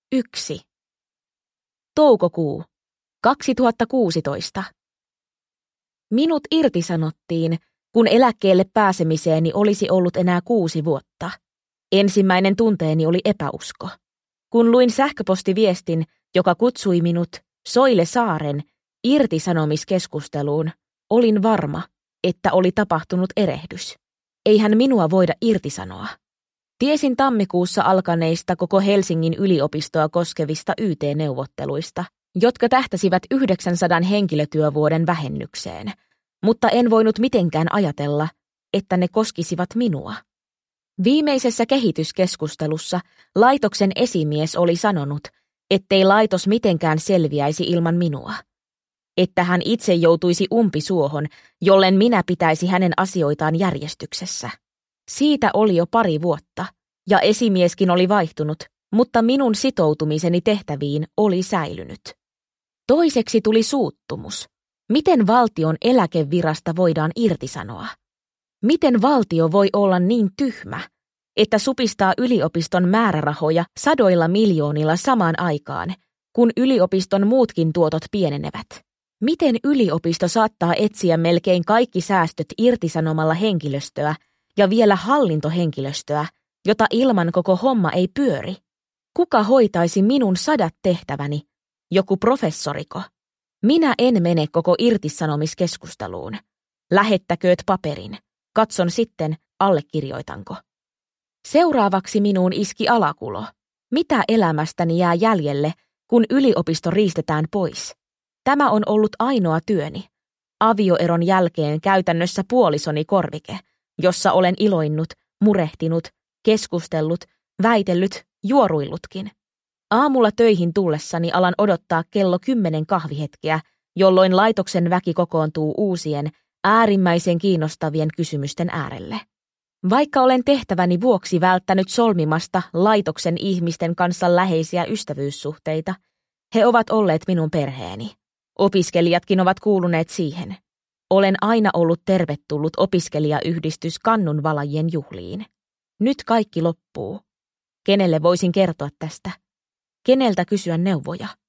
1. Toukokuu 2016. Minut irtisanottiin, kun eläkkeelle pääsemiseeni olisi ollut enää 6 vuotta. Ensimmäinen tunteeni oli epäusko. Kun luin sähköpostiviestin, joka kutsui minut Soile Saaren irtisanomiskeskusteluun, olin varma, että oli tapahtunut erehdys. Eihän minua voida irtisanoa. Tiesin tammikuussa alkaneista koko Helsingin yliopistoa koskevista YT-neuvotteluista, jotka tähtäsivät 900 henkilötyövuoden vähennykseen, mutta en voinut mitenkään ajatella, että ne koskisivat minua. Viimeisessä kehityskeskustelussa laitoksen esimies oli sanonut, ettei laitos mitenkään selviäisi ilman minua. Että hän itse joutuisi umpisuohon, jollen minä pitäisi hänen asioitaan järjestyksessä. Siitä oli jo 2 vuotta, ja esimieskin oli vaihtunut, mutta minun sitoutumiseni tehtäviin oli säilynyt. Toiseksi tuli suuttumus. Miten valtion eläkevirasta voidaan irtisanoa? Miten valtio voi olla niin tyhmä, että supistaa yliopiston määrärahoja 100 miljoonilla samaan aikaan, kun yliopiston muutkin tuotot pienenevät? Miten yliopisto saattaa etsiä melkein kaikki säästöt irtisanomalla henkilöstöä ja vielä hallintohenkilöstöä, jota ilman koko homma ei pyöri? Kuka hoitaisi minun 100 tehtäväni? Joku professoriko? Minä en mene koko irtisanomiskeskusteluun. Lähettäkööt paperin. Katson sitten, allekirjoitanko. Seuraavaksi minuun iski alakulo. Mitä elämästäni jää jäljelle, kun yliopisto riistetään pois? Tämä on ollut ainoa työni. Avioeron jälkeen käytännössä puolisoni korvike, jossa olen iloinnut, murehtinut, keskustellut, väitellyt, juoruillutkin. Aamulla töihin tullessani alan odottaa kello 10 kahvihetkeä, jolloin laitoksen väki kokoontuu uusien, äärimmäisen kiinnostavien kysymysten äärelle. Vaikka olen tehtäväni vuoksi välttänyt solmimasta laitoksen ihmisten kanssa läheisiä ystävyyssuhteita, he ovat olleet minun perheeni. Opiskelijatkin ovat kuuluneet siihen. Olen aina ollut tervetullut opiskelijayhdistys Kannunvalajien juhliin. Nyt kaikki loppuu. Kenelle voisin kertoa tästä? Keneltä kysyä neuvoja?